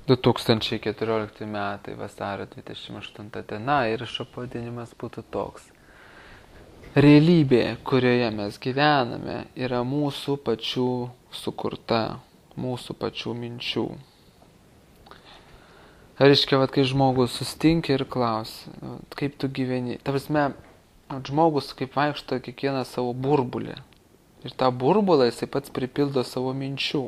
2014 metai, vasario 28 diena ir šio pavadinimas būtų toks. Realybė, kurioje mes gyvename, yra mūsų pačių sukurta, mūsų pačių minčių. Reiškia, kai žmogus sustinkia ir klausia, kaip tu gyveni. Ta prasme, žmogus kaip vaikšto kiekvieną savo burbulį. Ir tą burbulą jisai pats pripildo savo minčių.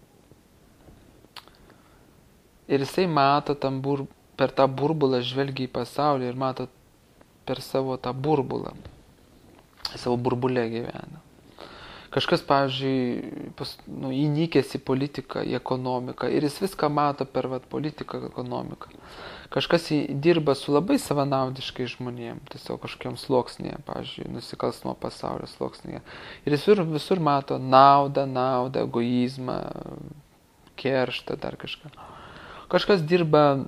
Ir jisai mato per tą burbulą žvelgia į pasaulį ir mato per savo tą burbulą. Savo burbulę gyvena. Kažkas, pavyzdžiui, įnikęs į politiką, į ekonomiką ir jis viską mato per politiką, ekonomiką. Kažkas dirba su labai savanaudiškai žmonėm, tiesiog kažkokiam sluoksnėje, pavyzdžiui, nusikalstamo pasaulio sluoksnėje. Ir jis visur mato naudą, egoizmą, kerštą, dar kažką. Kažkas dirba,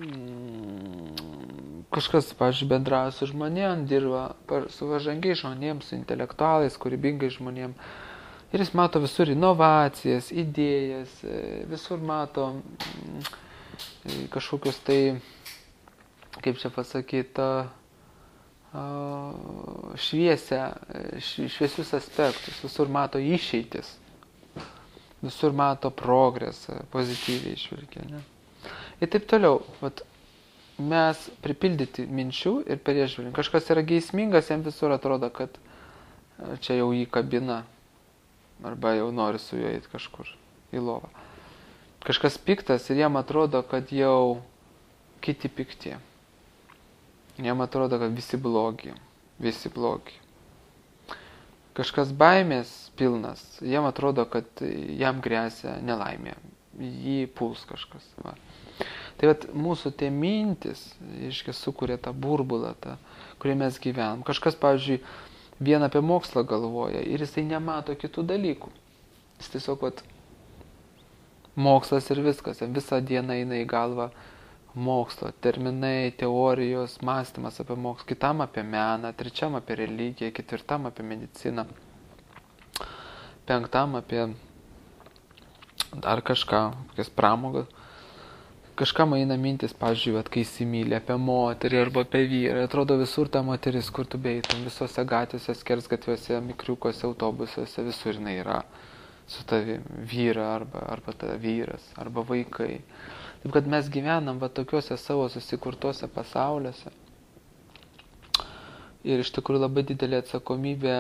pavyzdžiui, bendrauja su žmonėm, dirba su pažangiais žmonėm, su intelektualais, kūrybingais žmonėm. Ir jis mato visur inovacijas, idėjas, visur mato kažkokius tai, kaip čia pasakyti, šviesius aspektus, visur mato išeitis, visur mato progresą, pozityviai žvelgia, ne? Ir taip toliau, mes pripildyti minčių ir per jas žvelgiam. Kažkas yra geismingas, jam visur atrodo, kad čia jau jį kabina, arba jau nori su juo eiti kažkur į lovą. Kažkas piktas ir jam atrodo, kad jau kiti pikti. Jam atrodo, kad visi blogi. Kažkas baimės pilnas, jam atrodo, kad jam grėsia nelaimė. Jį puls kažkas. Va. Tai mūsų tie mintis, sukuria tą burbulą, kurį mes gyvenam. Kažkas, pavyzdžiui, vien apie mokslą galvoja ir jisai nemato kitų dalykų. Jis tiesiog, mokslas ir viskas. Visą dieną eina į galvą mokslo, terminai, teorijos, mąstymas apie mokslą. Kitam apie meną, trečiam apie religiją, ketvirtam apie mediciną, penktam apie dar kažką, kokias pramogas. Kažkam eina mintis, pavyzdžiui, kai įsimylė apie moterį arba apie vyrą. Atrodo visur ta moteris, kur tu beitum, visose gatvėse, skersgatviuose, mikriukose, autobusuose, visur jinai yra su tavi vyra arba ta vyras, arba vaikai. Taip kad mes gyvenam tokiuose savo susikurtuose pasauliuose. Ir iš tikrųjų labai didelė atsakomybė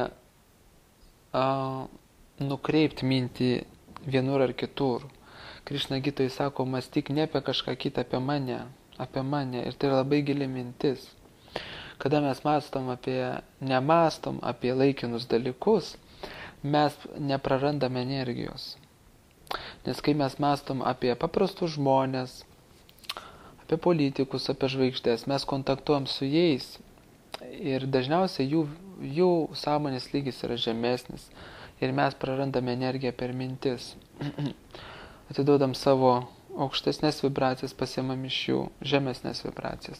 nukreipti mintį vienur ar kitur. Krišna Gitoj sako, mąstyk ne apie kažką kitą, apie mane. Ir tai yra labai gili mintis. Kada mes nemąstom apie laikinus dalykus, mes neprarandame energijos. Nes kai mes mąstom apie paprastus žmonės, apie politikus, apie žvaigždės, mes kontaktuojam su jais ir dažniausiai jų sąmonės lygis yra žemesnis ir mes prarandame energiją per mintis. Atiduodam savo aukštesnės vibracijas, pasiemam iš jų žemesnės vibracijas.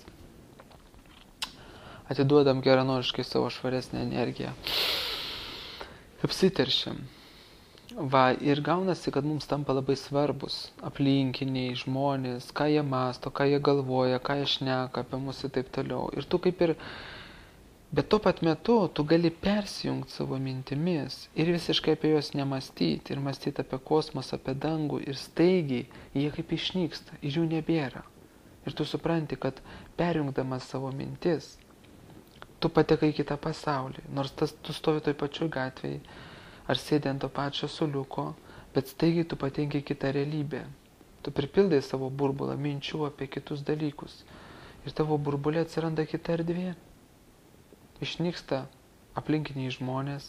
Atiduodam geranoriškai savo švaresnę energiją. Apsiteršiam. Ir gaunasi, kad mums tampa labai svarbus aplinkiniai žmonės, ką jie mąsto, ką jie galvoja, ką jie šneka apie mus ir taip toliau. Ir tu bet tuo pat metu tu gali persijungti savo mintimis ir visiškai apie juos nemąstyti ir mąstyti apie kosmosą, apie dangų ir staigiai jie kaip išnyksta ir jų nebėra. Ir tu supranti, kad perjungdamas savo mintis, tu patekai į kitą pasaulį, nors tu stovi toj pačioj gatvėje ar sėdi ant to pačio suoliuko, bet staigiai tu patenki į kitą realybę. Tu pripildai savo burbulą minčių apie kitus dalykus ir tavo burbulė atsiranda kita erdvė. Išnyksta aplinkiniai žmonės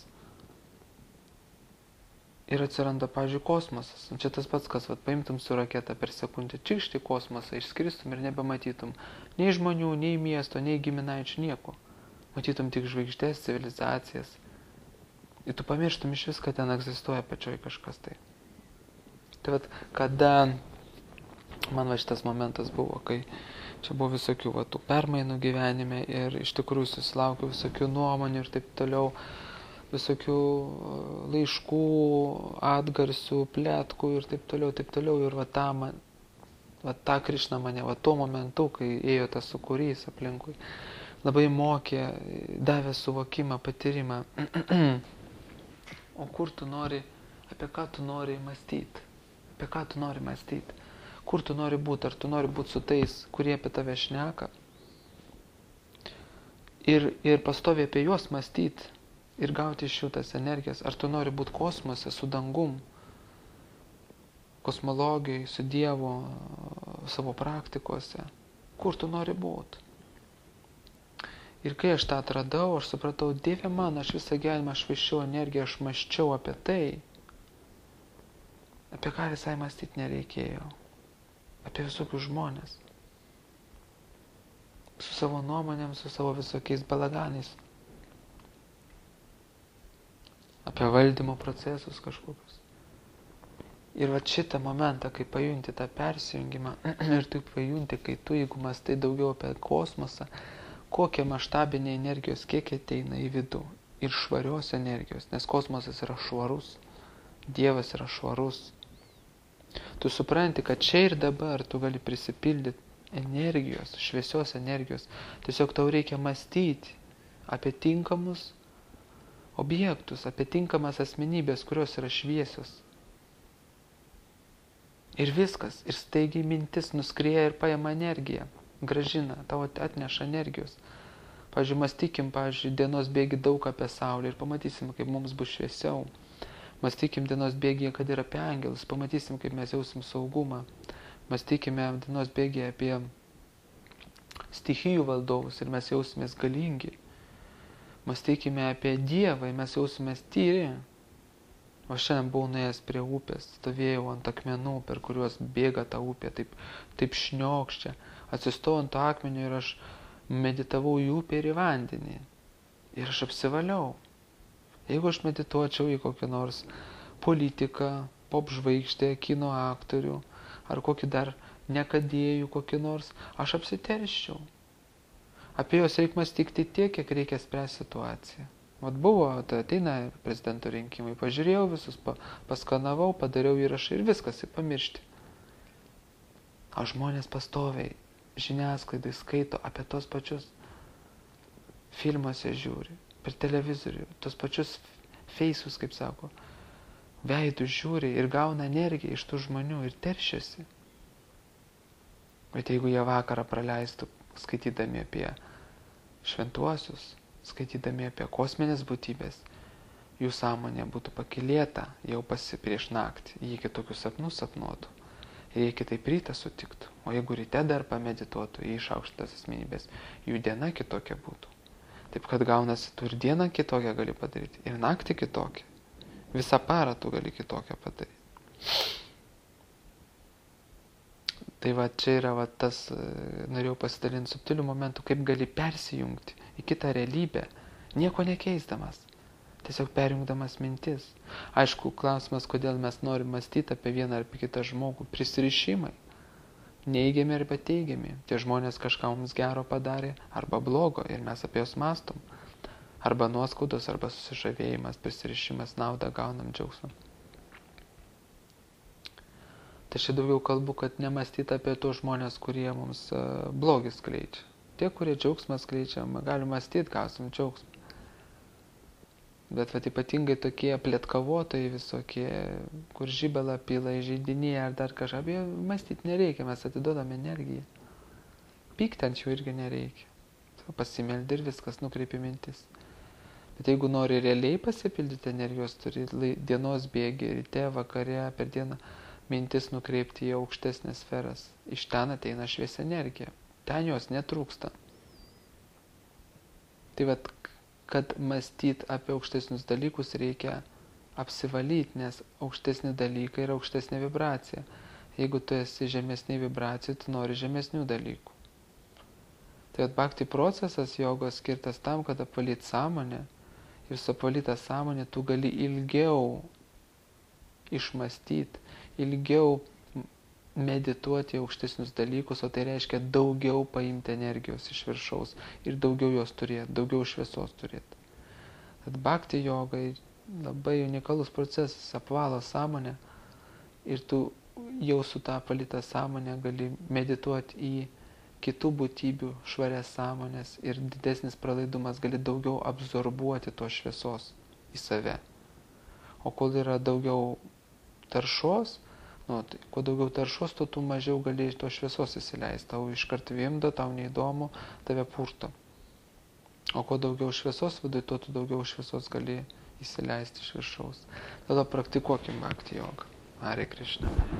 ir atsiranda, pavyzdžiui, kosmosas. Čia tas pats, kas paimtum su raketa per sekundę, čikšti kosmosą, išskristum ir nebematytum nei žmonių, nei miesto, nei giminaičių, nieko. Matytum tik žvaigždės, civilizacijas. Ir tu pamirštum iš vis, kad ten egzistuoja pačioj kažkas tai. Tai kada man šitas momentas buvo, kai čia buvo visokių tų permainų gyvenime ir iš tikrųjų susilaukiau visokių nuomonių ir taip toliau, visokių laiškų, atgarsių, pletkų ir taip toliau. Ir Va tą Krišna mane, va tuo momentu, kai ėjo tas sukūrys aplinkui, labai mokė, davė suvokimą, patyrimą. O kur tu nori, apie ką tu nori mąstyti? Apie ką tu nori mąstyti? Kur tu nori būti? Ar tu nori būti su tais, kurie apie tave šneka? Ir pastoviai apie juos mąstyti ir gauti iš jų tas energijas. Ar tu nori būti kosmose, su dangum, kosmologijai, su Dievu, savo praktikose? Kur tu nori būti? Ir kai aš tą atradau, aš supratau, Dieve man, aš visą gyvenimą švaiščiau energiją, aš mąsčiau apie tai, apie ką visai mąstyti nereikėjo. Apie visokius žmonės. Su savo nuomonėm, su savo visokiais balaganais. Apie valdymo procesus kažkokius. Ir va šitą momentą, kai pajunti tą persijungimą, ir tu pajunti, kai tu, jeigu mąstai daugiau apie kosmosą, kokie maštabiniai energijos kiekiai ateina į vidų. Ir švarios energijos, nes kosmosas yra švarus. Dievas yra švarus. Tu supranti, kad čia ir dabar tu gali prisipildyti energijos, šviesios energijos. Tiesiog tau reikia mąstyti apie tinkamus objektus, apie tinkamas asmenybės, kurios yra šviesios. Ir viskas. Ir staigiai mintis nuskrieja ir paima energiją. Gražina, tau atneša energijos. Pavyzdžiui, mąstykim, dienos bėgi daug apie Saulę ir pamatysim, kaip mums bus šviesiau. Mąstykim dienos bėgyje, kad ir apie angelus, pamatysim, kaip mes jausim saugumą. Mąstykime dienos bėgyje apie stichijų valdovus ir mes jausimės galingi. Mąstykime apie Dievą ir mes jausimės tyri. O šiandien buvau nuėjęs prie upės, stovėjau ant akmenų, per kuriuos bėga ta upė, taip šniokščia. Atsistojau ant to akmenio ir aš meditavau į upę ir į vandenį. Ir aš apsivaliau. Jeigu aš medituočiau į kokį nors politiką, pop žvaigždę, kino aktorių, ar kokį dar nekadėjų kokį nors, aš apsiterščiau. Apie juos reikia mąstyti tiek, kiek reikia spręsti situaciją. Vat buvo, tai ateina prezidento rinkimai, pažiūrėjau visus, paskanavau, padariau įrašą ir viskas, ir pamiršti. O žmonės pastoviai žiniasklaidai skaito apie tos pačius filmuose žiūri, per televizorių, tos pačius feisus, kaip sako, veidus žiūri ir gauna energiją iš tų žmonių ir teršiasi. Bet jeigu jie vakarą praleistų skaitydami apie šventuosius, skaitydami apie kosminės būtybės, jų sąmonė būtų pakylėta jau prieš naktį, jie kitokius sapnus sapnuotų, ir jie kitaip rytą sutiktų. O jeigu ryte dar pamedituotų į išaukštas asmenybės, jų diena kitokia būtų. Taip kad gaunasi, tu ir dieną kitokią gali padaryti, ir naktį kitokią. Visą parą tu gali kitokią padaryti. Tai va čia yra va tas, norėjau pasidalinti subtilių momentų, kaip gali persijungti į kitą realybę, nieko nekeisdamas, tiesiog perjungdamas mintis. Aišku, klausimas, kodėl mes norim mąstyti apie vieną ar apie kitą žmogų, prisirišimai. Neigiami arba teigiami. Tie žmonės kažką mums gero padarė arba blogo ir mes apie juos mąstom. Arba nuoskaudos, arba susižavėjimas, prisirišimas, naudą gaunam, džiaugsmą. Tai čia daugiau kalbu, kad nemąstyti apie tos žmonės, kurie mums blogį skleidžia. Tie, kurie džiaugsmą skleidžia, galim mąstyti, gausim džiaugsmą. Bet vat ypatingai tokie plėtkavotojai visokie, kur žibelą pila, įžeidinėja ar dar kažką, apie mąstyti nereikia, mes atidodam energiją. Pykti ant jų irgi nereikia. Pasimeldi ir viskas, nukreipi mintis. Bet jeigu nori realiai pasipildyti energijos, turi dienos bėgi, ryte, vakare, per dieną mintis nukreipti į aukštesnės sferas. Iš ten ateina šviesi energija. Ten jos netrūksta. Tai vat, kad mąstyti apie aukštesnius dalykus reikia apsivalyti, nes aukštesni dalykai yra aukštesnė vibracija. Jeigu tu esi žemesnė vibracija, tu nori žemesnių dalykų. Tai bhakti procesas jogos skirtas tam, kad apvalyti sąmonę ir su apvalyta sąmonė tu gali ilgiau išmąstyti, ilgiau medituoti aukštesnius dalykus, o tai reiškia daugiau paimti energijos iš viršaus ir daugiau jos turėti, daugiau šviesos turėti. Tad bhakti jogai labai unikalus procesas, apvalo sąmonę ir tu jau su tą palytą sąmonę gali medituoti į kitų būtybių švarias sąmonės ir didesnis pralaidumas, gali daugiau absorbuoti tos šviesos į save. O kol yra daugiau taršos, tai kuo daugiau taršos, tuo tu mažiau gali tos šviesos įsileisti. Tau iškart vimdo, tau neįdomu, tave purto. O kuo daugiau šviesos viduje, tuo tu daugiau šviesos gali įsileisti iš viršaus. Tada praktikuokim bhakti jogą. Hare Krishna.